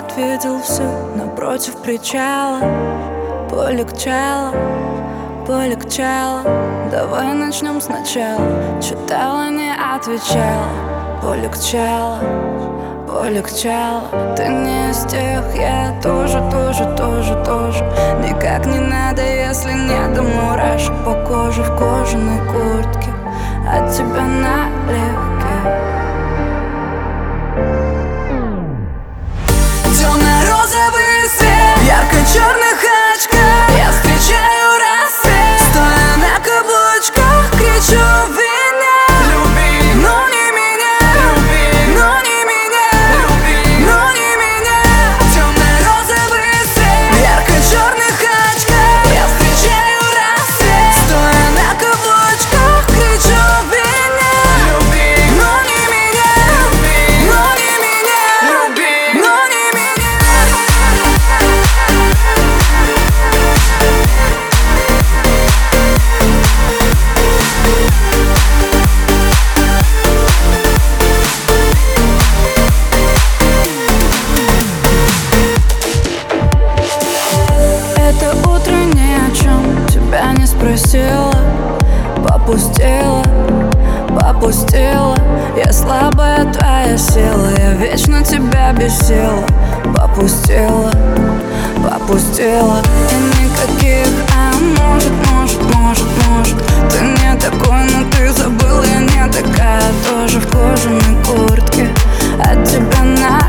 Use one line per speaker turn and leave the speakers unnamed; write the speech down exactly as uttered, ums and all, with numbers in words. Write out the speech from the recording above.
Город видел все напротив причала. Полегчало, полегчало. Давай начнем сначала. Читала, не отвечала. Полегчало, полегчало. Ты не из тех, я тоже, тоже, тоже, тоже. Никак не надо, если нет до мурашек по коже в кожаной куртке. От тебя налегке. Темно-розовый свет, ярко-черных очках. Я встречаю рассвет, стоя на каблучках, кричу: виня, люби, но не меня, люби, но не меня, люби, но не меня. Темно-розовый свет, ярко-черных очках. Я встречаю рассвет, стоя на каблучках, кричу: виня, люби, но не меня, люби, но не меня, люби, но не меня. Это утро ни о чем тебя не спросила. Попустила, попустила. Я слабая твоя сила, я вечно тебя бесила. Попустила, попустила. И никаких, а может, может, может, может. Ты не такой, но ты забыл, я не такая. Тоже в кожаной куртке. От тебя на